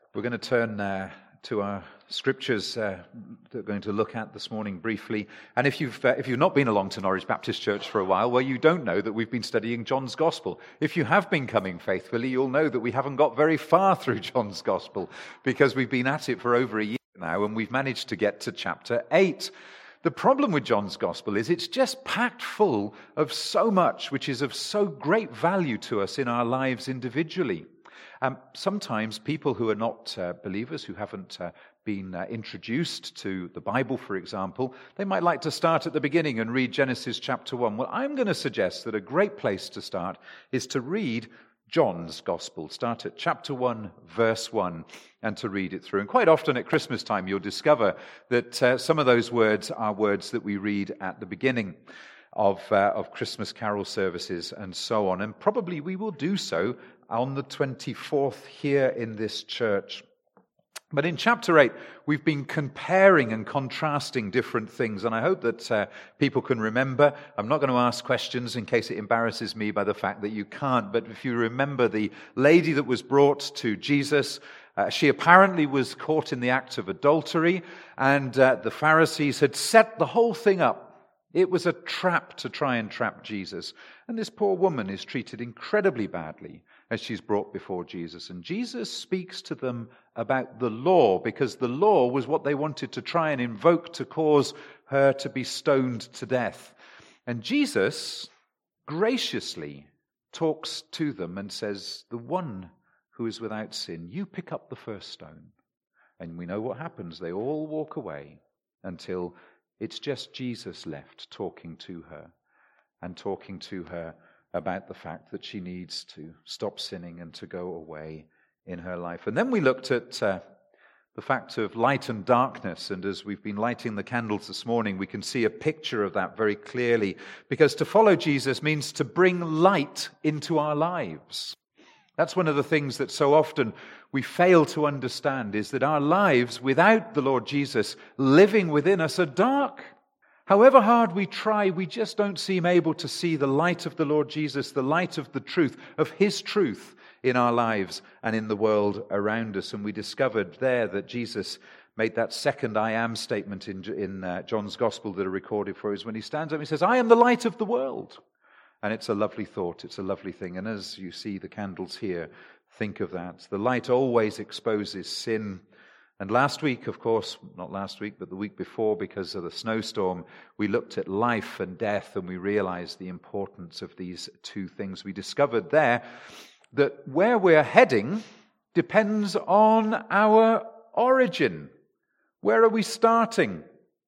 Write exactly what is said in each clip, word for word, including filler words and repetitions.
We're going to turn uh, to our scriptures uh, that we're going to look at this morning briefly. And if you've uh, if you've not been along to Norwich Baptist Church for a while, well, you don't know that we've been studying John's Gospel. If you have been coming faithfully, you'll know that we haven't got very far through John's Gospel because we've been at it for over a year now, and we've managed to get to chapter eight. The problem with John's Gospel is it's just packed full of so much which is of so great value to us in our lives individually. Um, sometimes people who are not uh, believers, who haven't uh, been uh, introduced to the Bible, for example, they might like to start at the beginning and read Genesis chapter one. Well, I'm going to suggest that a great place to start is to read John's Gospel. Start at chapter one, verse one, and to read it through. And quite often at Christmas time, you'll discover that uh, some of those words are words that we read at the beginning of, uh, of Christmas carol services and so on. And probably we will do so on the twenty-fourth here in this church. But in chapter eight, we've been comparing and contrasting different things, and I hope that uh, people can remember. I'm not going to ask questions in case it embarrasses me by the fact that you can't, but if you remember the lady that was brought to Jesus, uh, she apparently was caught in the act of adultery, and uh, the Pharisees had set the whole thing up. It was a trap to try and trap Jesus, and this poor woman is treated incredibly badly as she's brought before Jesus. And Jesus speaks to them about the law, because the law was what they wanted to try and invoke to cause her to be stoned to death. And Jesus graciously talks to them and says, the one who is without sin, you pick up the first stone. And we know what happens. They all walk away until it's just Jesus left talking to her and talking to her about the fact that she needs to stop sinning and to go away in her life. And then we looked at uh, the fact of light and darkness, and as we've been lighting the candles this morning, we can see a picture of that very clearly, because to follow Jesus means to bring light into our lives. That's one of the things that so often we fail to understand, is that our lives without the Lord Jesus living within us are dark. However hard we try, we just don't seem able to see the light of the Lord Jesus, the light of the truth, of His truth in our lives and in the world around us. And we discovered there that Jesus made that second I am statement in, in uh, John's Gospel that are recorded for us when he stands up and he says, I am the light of the world. And it's a lovely thought, it's a lovely thing. And as you see the candles here, think of that. The light always exposes sin. And last week, of course, not last week, but the week before, because of the snowstorm, we looked at life and death, and we realized the importance of these two things. We discovered there that where we're heading depends on our origin. Where are we starting?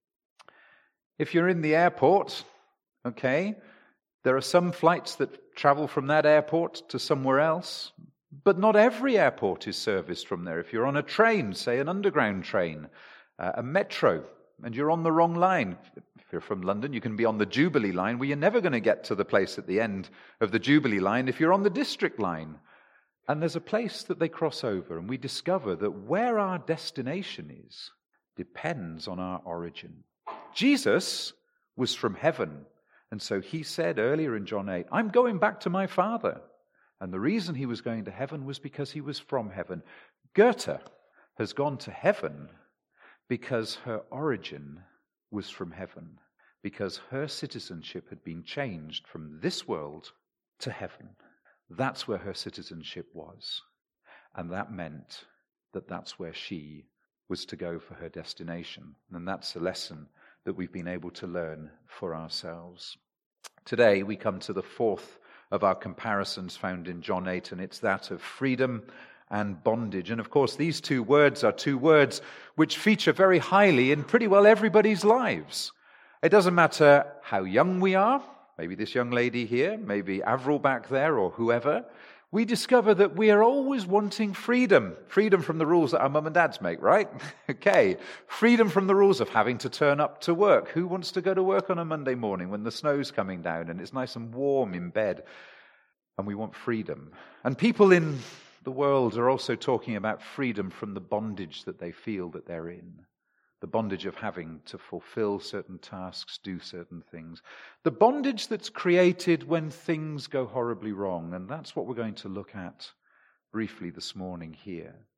If you're in the airport, okay, there are some flights that travel from that airport to somewhere else. But not every airport is serviced from there. If you're on a train, say an underground train, uh, a metro, and you're on the wrong line, if you're from London, you can be on the Jubilee line, where you're never going to get to the place at the end of the Jubilee line if you're on the District line. And there's a place that they cross over, and we discover that where our destination is depends on our origin. Jesus was from heaven, and so he said earlier in John eight, I'm going back to my Father. And the reason he was going to heaven was because he was from heaven. Goethe has gone to heaven because her origin was from heaven, because her citizenship had been changed from this world to heaven. That's where her citizenship was. And that meant that that's where she was to go for her destination. And that's a lesson that we've been able to learn for ourselves. Today we come to the fourth of our comparisons found in John eight, and it's that of freedom and bondage. And of course, these two words are two words which feature very highly in pretty well everybody's lives. It doesn't matter how young we are, maybe this young lady here, maybe Avril back there, or whoever, we discover that we are always wanting freedom. Freedom from the rules that our mum and dads make, right? Okay. Freedom from the rules of having to turn up to work. Who wants to go to work on a Monday morning when the snow's coming down and it's nice and warm in bed? And we want freedom. And people in the world are also talking about freedom from the bondage that they feel that they're in. The bondage of having to fulfill certain tasks, do certain things. The bondage that's created when things go horribly wrong. And that's what we're going to look at briefly this morning here.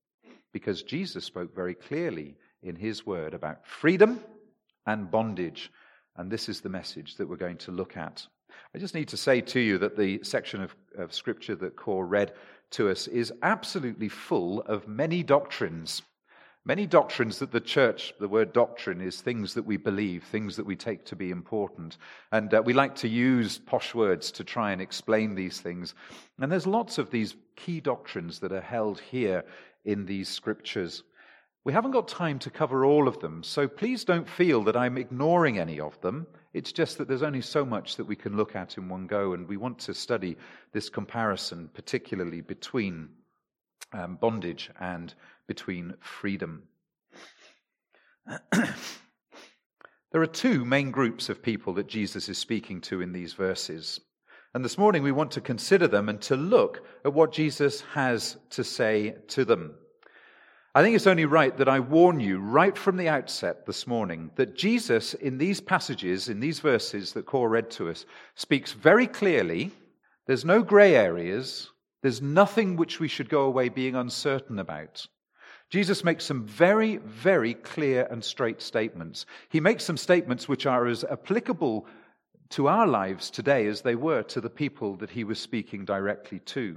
because Jesus spoke very clearly in his word about freedom and bondage. And this is the message that we're going to look at. I just need to say to you that the section of, of Scripture that Cor read to us is absolutely full of many doctrines. Many doctrines that the church, the word doctrine is things that we believe, things that we take to be important. And uh, we like to use posh words to try and explain these things. And there's lots of these key doctrines that are held here in these scriptures. We haven't got time to cover all of them, so please don't feel that I'm ignoring any of them. It's just that there's only so much that we can look at in one go, and we want to study this comparison, particularly between um, bondage and between freedom. There are two main groups of people that Jesus is speaking to in these verses. And this morning we want to consider them and to look at what Jesus has to say to them. I think it's only right that I warn you right from the outset this morning that Jesus, in these passages, in these verses that Cor read to us, speaks very clearly. There's no grey areas. There's nothing which we should go away being uncertain about. Jesus makes some very, very clear and straight statements. He makes some statements which are as applicable to our lives today as they were to the people that he was speaking directly to.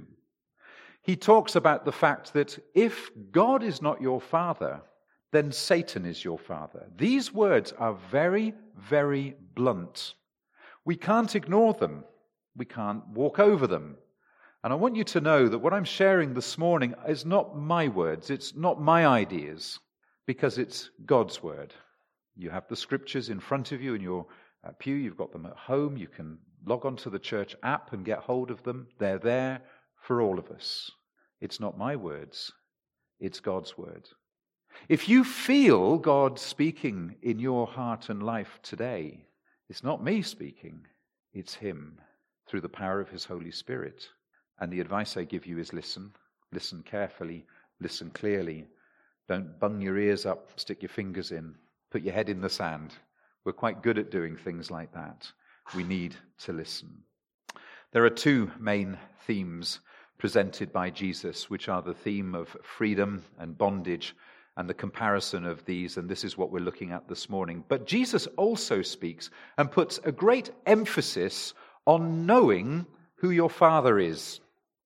He talks about the fact that if God is not your father, then Satan is your father. These words are very, very blunt. We can't ignore them. We can't walk over them. And I want you to know that what I'm sharing this morning is not my words. It's not my ideas, because it's God's word. You have the scriptures in front of you in your uh, pew. You've got them at home. You can log onto the church app and get hold of them. They're there for all of us. It's not my words. It's God's word. If you feel God speaking in your heart and life today, it's not me speaking. It's him through the power of his Holy Spirit. And the advice I give you is listen. Listen carefully. Listen clearly. Don't bung your ears up, stick your fingers in, put your head in the sand. We're quite good at doing things like that. We need to listen. There are two main themes presented by Jesus, which are the theme of freedom and bondage and the comparison of these, and this is what we're looking at this morning. But Jesus also speaks and puts a great emphasis on knowing who your Father is.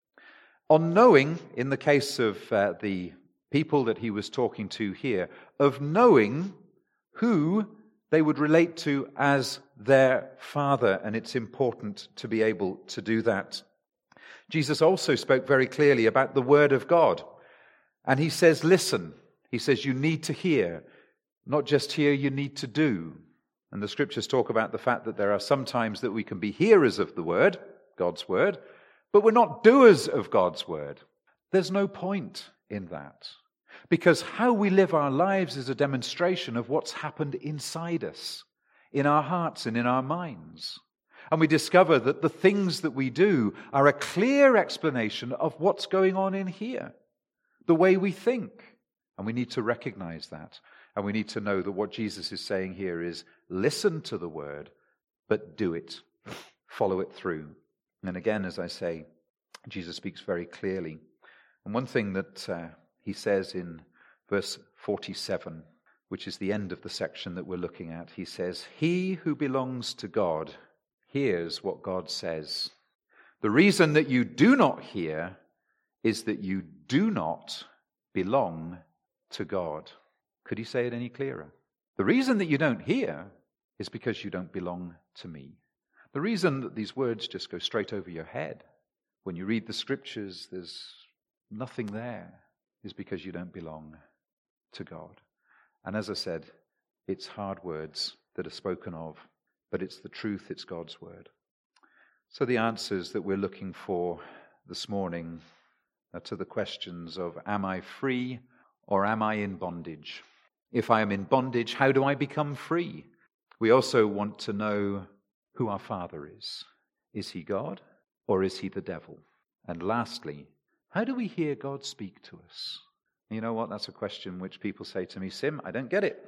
On knowing, in the case of uh, the people that he was talking to here, of knowing who they would relate to as their Father, and it's important to be able to do that. Jesus also spoke very clearly about the Word of God. And he says, listen. He says, you need to hear. Not just hear, you need to do. And the scriptures talk about the fact that there are some times that we can be hearers of the Word, God's Word, but we're not doers of God's Word. There's no point in that. Because how we live our lives is a demonstration of what's happened inside us, in our hearts and in our minds. And we discover that the things that we do are a clear explanation of what's going on in here, the way we think. And we need to recognize that. And we need to know that what Jesus is saying here is listen to the word, but do it. Follow it through. And again, as I say, Jesus speaks very clearly. And one thing that uh, he says in verse forty-seven, which is the end of the section that we're looking at, he says, he who belongs to God hears what God says. The reason that you do not hear is that you do not belong to God. Could he say it any clearer? The reason that you don't hear is because you don't belong to me. The reason that these words just go straight over your head, when you read the scriptures, there's nothing there, is because you don't belong to God. And as I said, it's hard words that are spoken of, but it's the truth, it's God's word. So the answers that we're looking for this morning are to the questions of, am I free or am I in bondage? If I am in bondage, how do I become free? We also want to know who our Father is. Is he God or is he the devil? And lastly, how do we hear God speak to us? You know what? That's a question which people say to me, Sim, I don't get it.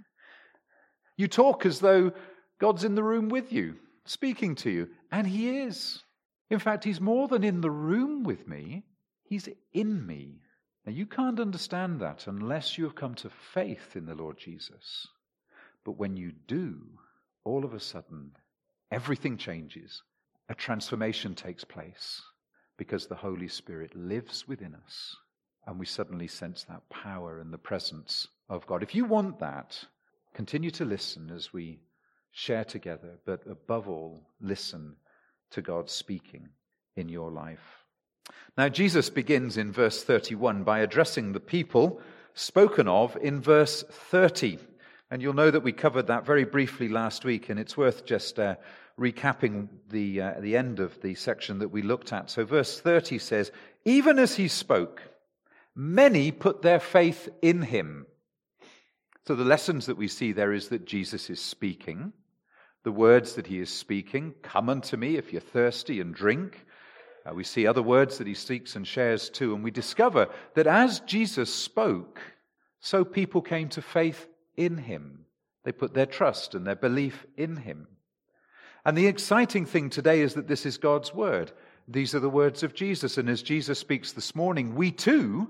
You talk as though God's in the room with you, speaking to you, and he is. In fact, he's more than in the room with me. He's in me. Now, you can't understand that unless you have come to faith in the Lord Jesus. But when you do, all of a sudden, everything changes. A transformation takes place because the Holy Spirit lives within us, and we suddenly sense that power and the presence of God. If you want that, continue to listen as we share together, but above all, listen to God speaking in your life. Now, Jesus begins in verse thirty-one by addressing the people spoken of in verse thirty. And you'll know that we covered that very briefly last week, and it's worth just uh, recapping the, uh, the end of the section that we looked at. So verse thirty says, "Even as he spoke, many put their faith in him." So the lessons that we see there is that Jesus is speaking. The words that he is speaking, "Come unto me if you're thirsty and drink." Uh, we see other words that he speaks and shares too, and we discover that as Jesus spoke, so people came to faith in him. They put their trust and their belief in him. And the exciting thing today is that this is God's word. These are the words of Jesus, and as Jesus speaks this morning, we too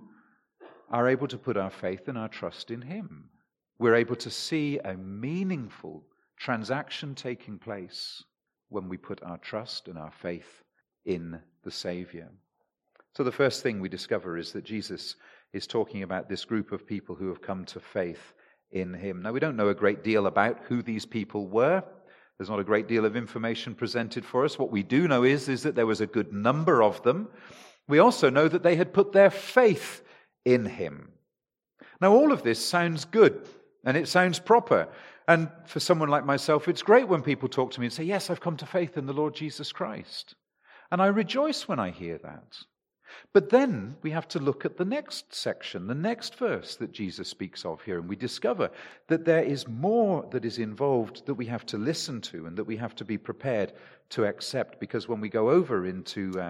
are able to put our faith and our trust in him. We're able to see a meaningful transaction taking place when we put our trust and our faith in the Savior. So the first thing we discover is that Jesus is talking about this group of people who have come to faith in him. Now, we don't know a great deal about who these people were. There's not a great deal of information presented for us. What we do know is, is that there was a good number of them. We also know that they had put their faith in him. Now, all of this sounds good, and it sounds proper. And for someone like myself, it's great when people talk to me and say, "Yes, I've come to faith in the Lord Jesus Christ." And I rejoice when I hear that. But then we have to look at the next section, the next verse that Jesus speaks of here, and we discover that there is more that is involved that we have to listen to and that we have to be prepared to accept, because when we go over into uh,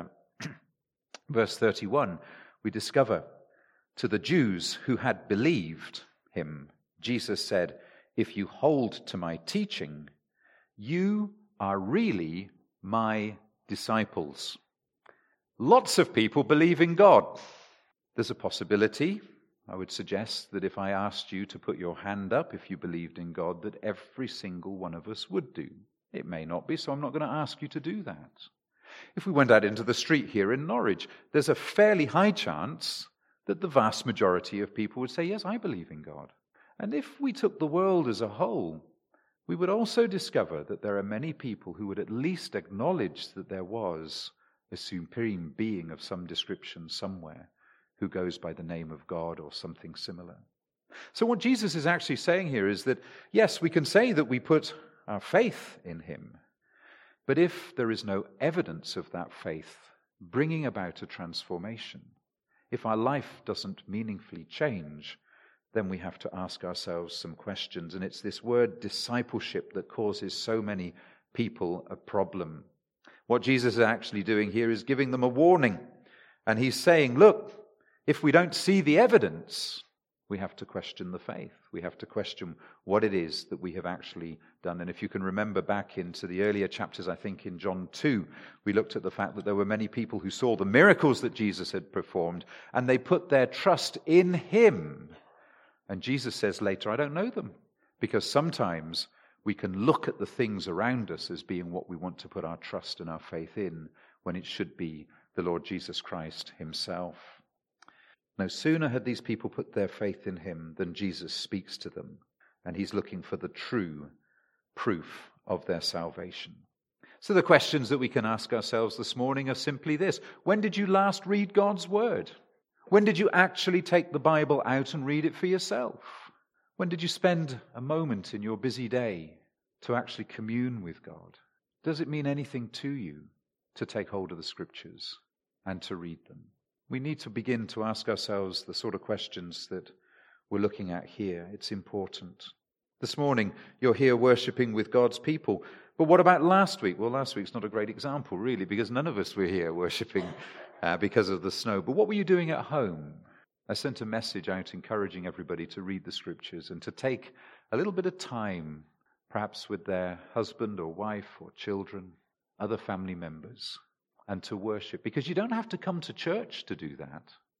verse thirty-one, we discover, to the Jews who had believed him, Jesus said, "If you hold to my teaching, you are really my disciples." Lots of people believe in God. There's a possibility, I would suggest, that if I asked you to put your hand up if you believed in God, that every single one of us would do. It may not be, so I'm not going to ask you to do that. If we went out into the street here in Norwich, there's a fairly high chance that the vast majority of people would say, "Yes, I believe in God." And if we took the world as a whole, we would also discover that there are many people who would at least acknowledge that there was a supreme being of some description somewhere who goes by the name of God or something similar. So what Jesus is actually saying here is that, yes, we can say that we put our faith in him, but if there is no evidence of that faith bringing about a transformation, if our life doesn't meaningfully change, then we have to ask ourselves some questions. And it's this word discipleship that causes so many people a problem. What Jesus is actually doing here is giving them a warning. And he's saying, look, if we don't see the evidence, we have to question the faith. We have to question what it is that we have actually done. And if you can remember back into the earlier chapters, I think in John two, we looked at the fact that there were many people who saw the miracles that Jesus had performed, and they put their trust in him. And Jesus says later, "I don't know them," because sometimes we can look at the things around us as being what we want to put our trust and our faith in, when it should be the Lord Jesus Christ himself. No sooner had these people put their faith in him than Jesus speaks to them, and he's looking for the true proof of their salvation. So the questions that we can ask ourselves this morning are simply this: when did you last read God's word? When did you actually take the Bible out and read it for yourself? When did you spend a moment in your busy day to actually commune with God? Does it mean anything to you to take hold of the Scriptures and to read them? We need to begin to ask ourselves the sort of questions that we're looking at here. It's important. This morning, you're here worshiping with God's people. But what about last week? Well, last week's not a great example, really, because none of us were here worshiping uh, because of the snow. But what were you doing at home? I sent a message out encouraging everybody to read the Scriptures and to take a little bit of time, perhaps with their husband or wife or children, other family members, and to worship. Because you don't have to come to church to do that.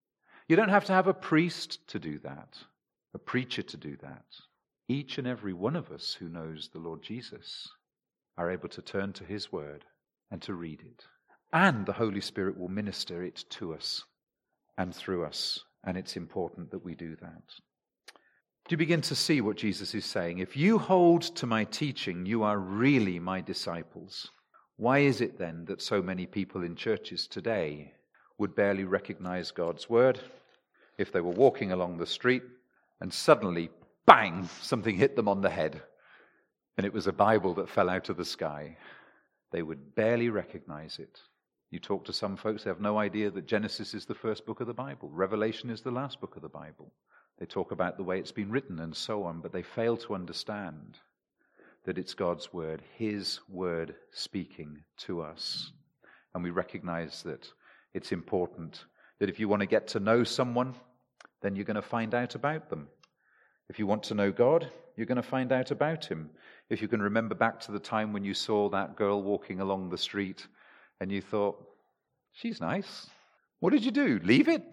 You don't have to have a priest to do that, a preacher to do that. Each and every one of us who knows the Lord Jesus are able to turn to his word and to read it. And the Holy Spirit will minister it to us and through us. And it's important that we do that. Do you begin to see what Jesus is saying? If you hold to my teaching, you are really my disciples. Why is it then that so many people in churches today would barely recognize God's word if they were walking along the street and suddenly, bang, something hit them on the head and it was a Bible that fell out of the sky? They would barely recognize it. You talk to some folks, they have no idea that Genesis is the first book of the Bible. Revelation is the last book of the Bible. They talk about the way it's been written and so on, but they fail to understand that it's God's word, his word speaking to us. And we recognize that it's important that if you want to get to know someone, then you're going to find out about them. If you want to know God, you're going to find out about him. If you can remember back to the time when you saw that girl walking along the street and you thought, she's nice. What did you do? Leave it?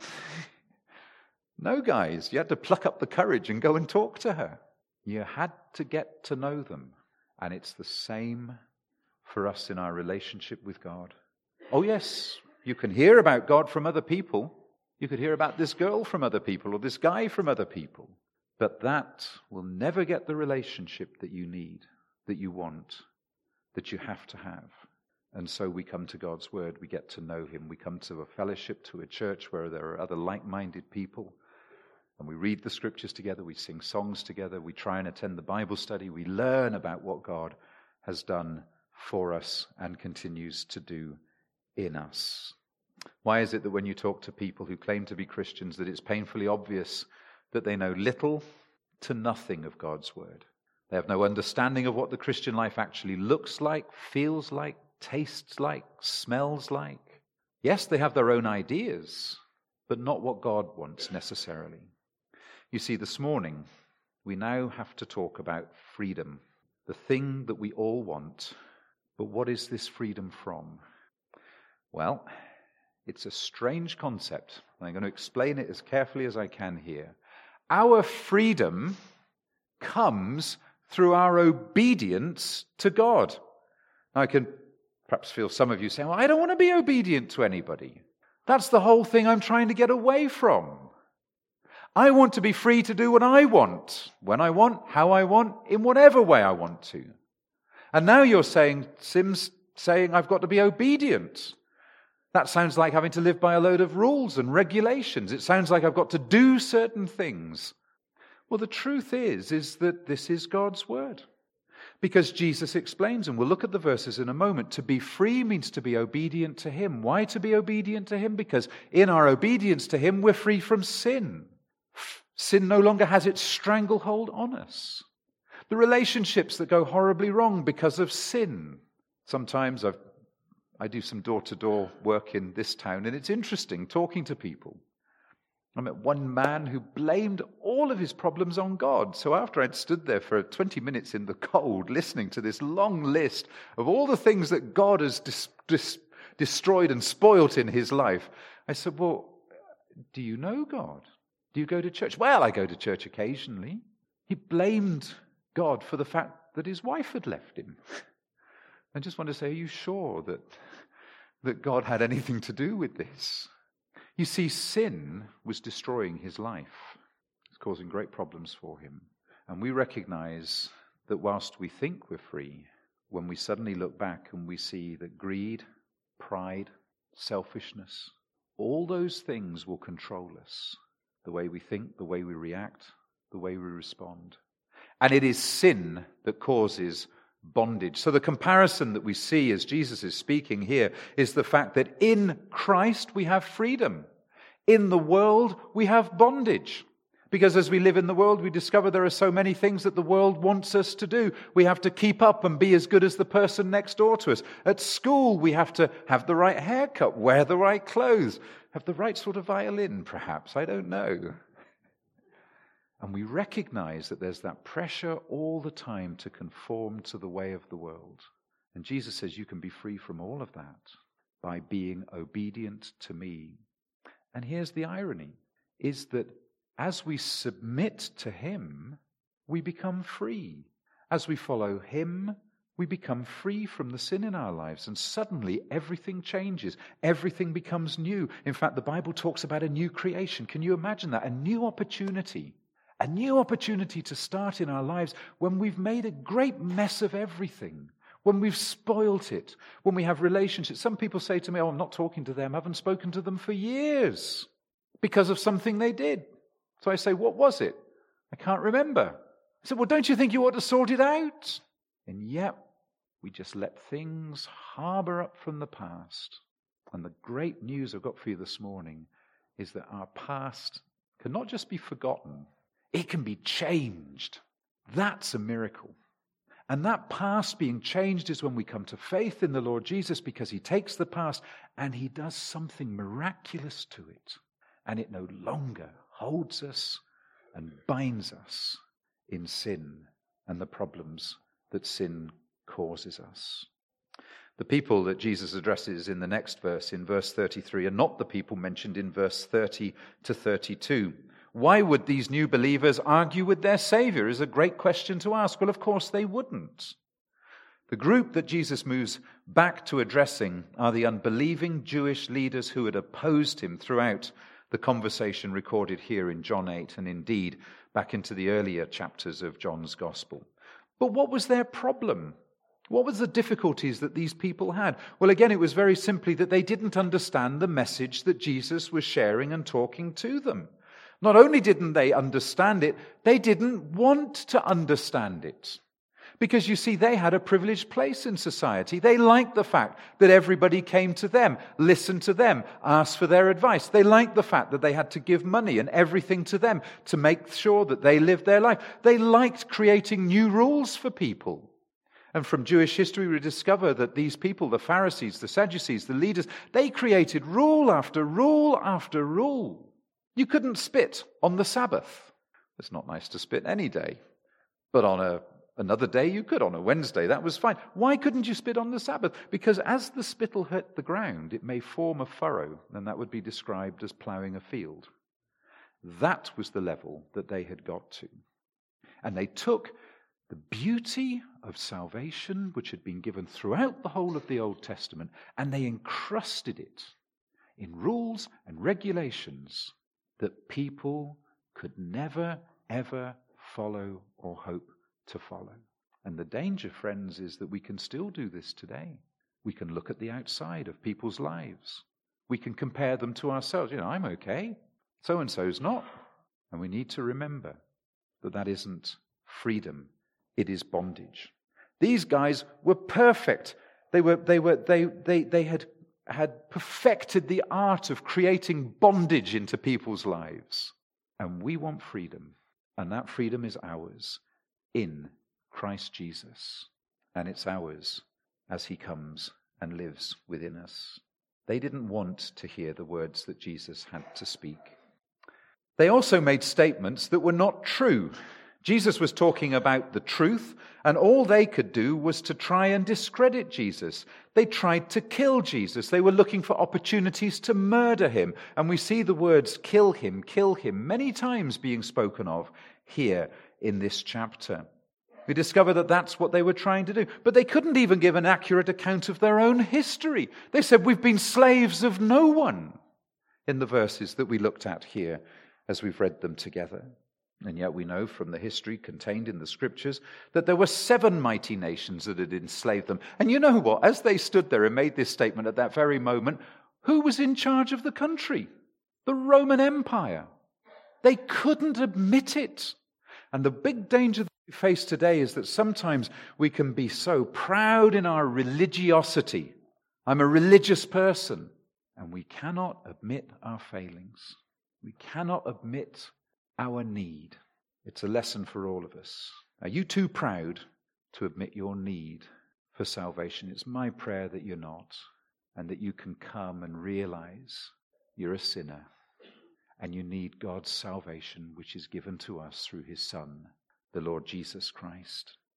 No, guys, you had to pluck up the courage and go and talk to her. You had to get to know them. And it's the same for us in our relationship with God. Oh, yes, you can hear about God from other people. You could hear about this girl from other people or this guy from other people. But that will never get the relationship that you need, that you want, that you have to have. And so we come to God's word, we get to know him. We come to a fellowship, to a church where there are other like-minded people. And we read the scriptures together, we sing songs together, we try and attend the Bible study, we learn about what God has done for us and continues to do in us. Why is it that when you talk to people who claim to be Christians that it's painfully obvious that they know little to nothing of God's word? They have no understanding of what the Christian life actually looks like, feels like, tastes like, smells like. Yes, they have their own ideas, but not what God wants necessarily. You see, this morning, we now have to talk about freedom, the thing that we all want. But what is this freedom from? Well, it's a strange concept. I'm going to explain it as carefully as I can here. Our freedom comes through our obedience to God. Now, I can perhaps feel some of you saying, well, I don't want to be obedient to anybody. That's the whole thing I'm trying to get away from. I want to be free to do what I want, when I want, how I want, in whatever way I want to. And now you're saying, Sim's saying I've got to be obedient. That sounds like having to live by a load of rules and regulations. It sounds like I've got to do certain things. Well, the truth is, is that this is God's word. Because Jesus explains, and we'll look at the verses in a moment, to be free means to be obedient to him. Why to be obedient to him? Because in our obedience to him, we're free from sin. Sin no longer has its stranglehold on us. The relationships that go horribly wrong because of sin. Sometimes I've, I do some door-to-door work in this town, and it's interesting talking to people. I met one man who blamed all of his problems on God. So after I'd stood there for twenty minutes in the cold, listening to this long list of all the things that God has dis- dis- destroyed and spoilt in his life, I said, well, do you know God? Do you go to church? Well, I go to church occasionally. He blamed God for the fact that his wife had left him. I just want to say, are you sure that, that God had anything to do with this? You see, sin was destroying his life. It's causing great problems for him. And we recognize that whilst we think we're free, when we suddenly look back and we see that greed, pride, selfishness, all those things will control us. The way we think, the way we react, the way we respond. And it is sin that causes bondage. So the comparison that we see as Jesus is speaking here is the fact that in Christ we have freedom. In the world we have bondage. Because as we live in the world, we discover there are so many things that the world wants us to do. We have to keep up and be as good as the person next door to us. At school, we have to have the right haircut, wear the right clothes, have the right sort of violin, perhaps. I don't know. And we recognize that there's that pressure all the time to conform to the way of the world. And Jesus says you can be free from all of that by being obedient to me. And here's the irony. is that as we submit to him, we become free. As we follow him, we become free from the sin in our lives, and suddenly everything changes. Everything becomes new. In fact, the Bible talks about a new creation. Can you imagine that? A new opportunity. A new opportunity to start in our lives when we've made a great mess of everything, when we've spoilt it, when we have relationships. Some people say to me, oh, I'm not talking to them. I haven't spoken to them for years because of something they did. So I say, what was it? I can't remember. I said, well, don't you think you ought to sort it out? And yet, we just let things harbor up from the past. And the great news I've got for you this morning is that our past can not just be forgotten, it can be changed. That's a miracle. And that past being changed is when we come to faith in the Lord Jesus, because he takes the past and he does something miraculous to it. And it no longer holds us and binds us in sin and the problems that sin causes us. The people that Jesus addresses in the next verse, in verse thirty-three, are not the people mentioned in verse thirty to thirty-two. Why would these new believers argue with their Savior is a great question to ask. Well, of course they wouldn't. The group that Jesus moves back to addressing are the unbelieving Jewish leaders who had opposed him throughout the conversation recorded here in John eight, and indeed back into the earlier chapters of John's Gospel. But what was their problem? What was the difficulties that these people had? Well, again, it was very simply that they didn't understand the message that Jesus was sharing and talking to them. Not only didn't they understand it, they didn't want to understand it. Because, you see, they had a privileged place in society. They liked the fact that everybody came to them, listened to them, asked for their advice. They liked the fact that they had to give money and everything to them to make sure that they lived their life. They liked creating new rules for people. And from Jewish history, we discover that these people, the Pharisees, the Sadducees, the leaders, they created rule after rule after rule. You couldn't spit on the Sabbath. It's not nice to spit any day. But on a Another day you could, on a Wednesday, that was fine. Why couldn't you spit on the Sabbath? Because as the spittle hit the ground, it may form a furrow, and that would be described as ploughing a field. That was the level that they had got to. And they took the beauty of salvation, which had been given throughout the whole of the Old Testament, and they encrusted it in rules and regulations that people could never, ever follow or hope to follow. And the danger, friends, is that we can still do this today. We can look at the outside of people's lives. We can compare them to ourselves. You know, I'm okay. So-and-so's not. And we need to remember that that isn't freedom. It is bondage. These guys were perfect. They were, they were, they, they, they had, had perfected the art of creating bondage into people's lives. And we want freedom. And that freedom is ours in Christ Jesus, and it's ours as he comes and lives within us. They didn't want to hear the words that Jesus had to speak. They also made statements that were not true. Jesus was talking about the truth, and all they could do was to try and discredit Jesus. They tried to kill Jesus. They were looking for opportunities to murder him, and we see the words kill him, kill him many times being spoken of here in this chapter. We discover that that's what they were trying to do. But they couldn't even give an accurate account of their own history. They said, we've been slaves of no one, in the verses that we looked at here as we've read them together. And yet we know from the history contained in the scriptures that there were seven mighty nations that had enslaved them. And you know what? As they stood there and made this statement at that very moment, who was in charge of the country? The Roman Empire. They couldn't admit it. And the big danger that we face today is that sometimes we can be so proud in our religiosity. I'm a religious person. And we cannot admit our failings. We cannot admit our need. It's a lesson for all of us. Are you too proud to admit your need for salvation? It's my prayer that you're not, and that you can come and realize you're a sinner. And you need God's salvation, which is given to us through his Son, the Lord Jesus Christ.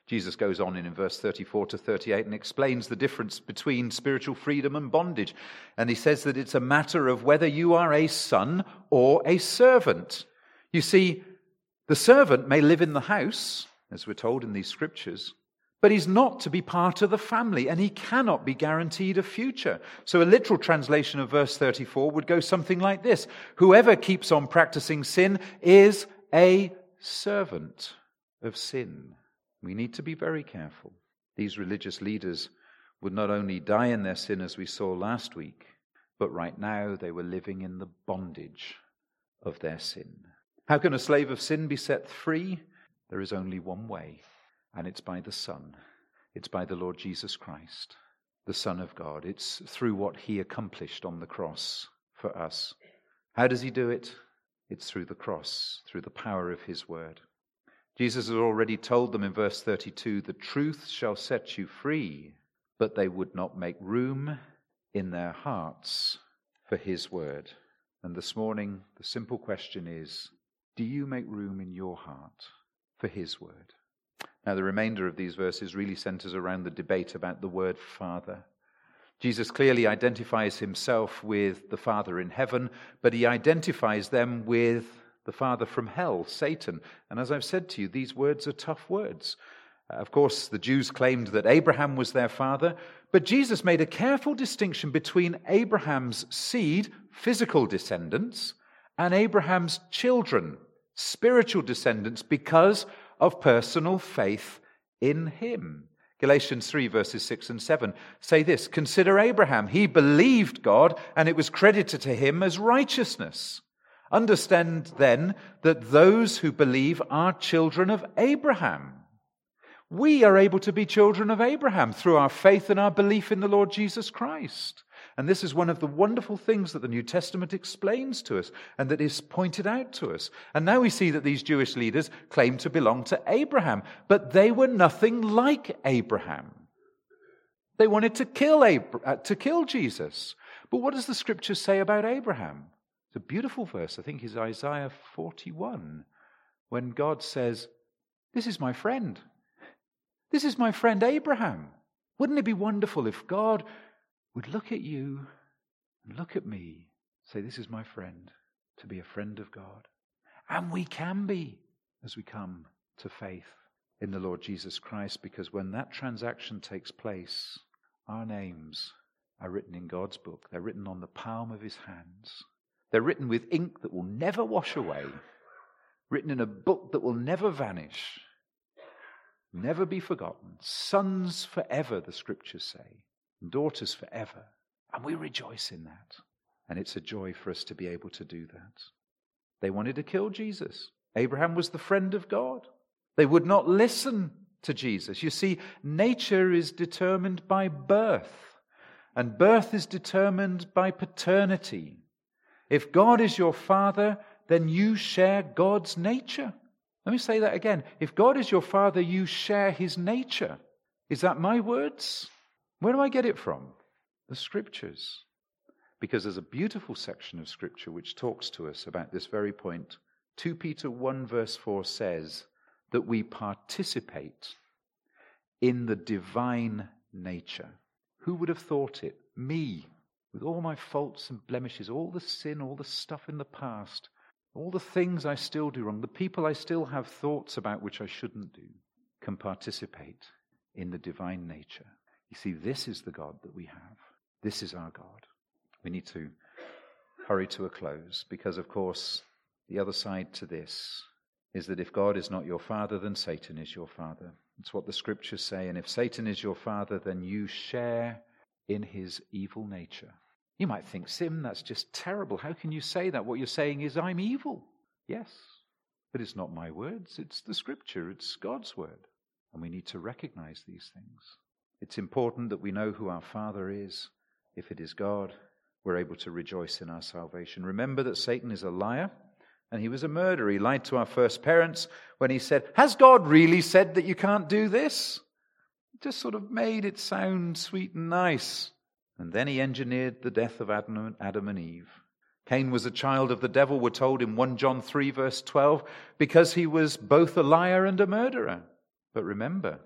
Jesus goes on in, in verse thirty-four to thirty-eight and explains the difference between spiritual freedom and bondage. And he says that it's a matter of whether you are a son or a servant. You see, the servant may live in the house, as we're told in these scriptures, but he's not to be part of the family, and he cannot be guaranteed a future. So a literal translation of verse thirty-four would go something like this: whoever keeps on practicing sin is a servant of sin. We need to be very careful. These religious leaders would not only die in their sin, as we saw last week, but right now they were living in the bondage of their sin. How can a slave of sin be set free? There is only one way, and it's by the Son. It's by the Lord Jesus Christ, the Son of God. It's through what he accomplished on the cross for us. How does he do it? It's through the cross, through the power of his word. Jesus has already told them in verse thirty-two, the truth shall set you free, but they would not make room in their hearts for his word. And this morning, the simple question is, do you make room in your heart for his word? Now, the remainder of these verses really centers around the debate about the word Father. Jesus clearly identifies himself with the Father in heaven, but he identifies them with the father from hell, Satan. And as I've said to you, these words are tough words. Uh, of course, the Jews claimed that Abraham was their father, but Jesus made a careful distinction between Abraham's seed, physical descendants, and Abraham's children, spiritual descendants, because of personal faith in him. Galatians three, verses six and seven say this: consider Abraham. He believed God, and it was credited to him as righteousness. Understand then that those who believe are children of Abraham. We are able to be children of Abraham through our faith and our belief in the Lord Jesus Christ. And this is one of the wonderful things that the New Testament explains to us and that is pointed out to us. And now we see that these Jewish leaders claim to belong to Abraham, but they were nothing like Abraham. They wanted to kill Abra- to kill Jesus. But what does the scripture say about Abraham? It's a beautiful verse, I think it's Isaiah forty-one, when God says, this is my friend. This is my friend Abraham. Wouldn't it be wonderful if God would look at you and look at me, say, this is my friend, to be a friend of God. And we can be as we come to faith in the Lord Jesus Christ, because when that transaction takes place, our names are written in God's book. They're written on the palm of his hands. They're written with ink that will never wash away, written in a book that will never vanish, never be forgotten. Sons forever, the scriptures say, and daughters forever. And we rejoice in that. And it's a joy for us to be able to do that. They wanted to kill Jesus. Abraham was the friend of God. They would not listen to Jesus. You see, nature is determined by birth, and birth is determined by paternity. If God is your father, then you share God's nature. Let me say that again. If God is your father, you share his nature. Is that my words? Where do I get it from? The scriptures. Because there's a beautiful section of scripture which talks to us about this very point. Second Peter one verse four says that we participate in the divine nature. Who would have thought it? Me. With all my faults and blemishes, all the sin, all the stuff in the past, all the things I still do wrong, the people I still have thoughts about which I shouldn't do, can participate in the divine nature. You see, this is the God that we have. This is our God. We need to hurry to a close because, of course, the other side to this is that if God is not your father, then Satan is your father. It's what the scriptures say. And if Satan is your father, then you share in his evil nature. You might think, Sim, that's just terrible. How can you say that? What you're saying is I'm evil. Yes, but it's not my words. It's the scripture. It's God's word. And we need to recognize these things. It's important that we know who our Father is. If it is God, we're able to rejoice in our salvation. Remember that Satan is a liar and he was a murderer. He lied to our first parents when he said, has God really said that you can't do this? Just sort of made it sound sweet and nice. And then he engineered the death of Adam and Eve. Cain was a child of the devil, we're told in First John three, verse twelve, because he was both a liar and a murderer. But remember,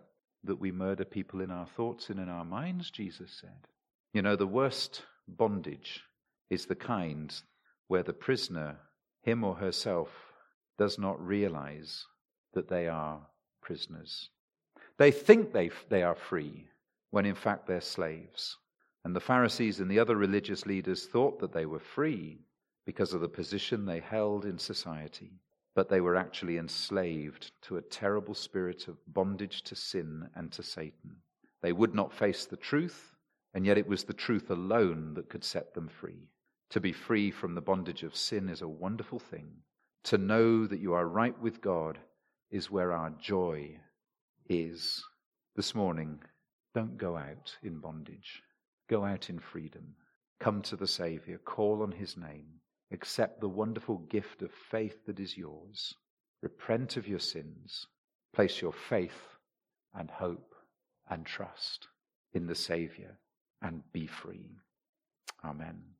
that we murder people in our thoughts and in our minds, Jesus said. You know, the worst bondage is the kind where the prisoner, him or herself, does not realize that they are prisoners. They think they, they are free when in fact they're slaves. And the Pharisees and the other religious leaders thought that they were free because of the position they held in society, but they were actually enslaved to a terrible spirit of bondage to sin and to Satan. They would not face the truth, and yet it was the truth alone that could set them free. To be free from the bondage of sin is a wonderful thing. To know that you are right with God is where our joy is. This morning, don't go out in bondage. Go out in freedom. Come to the Savior. Call on his name. Accept the wonderful gift of faith that is yours. Repent of your sins. Place your faith and hope and trust in the Savior and be free. Amen.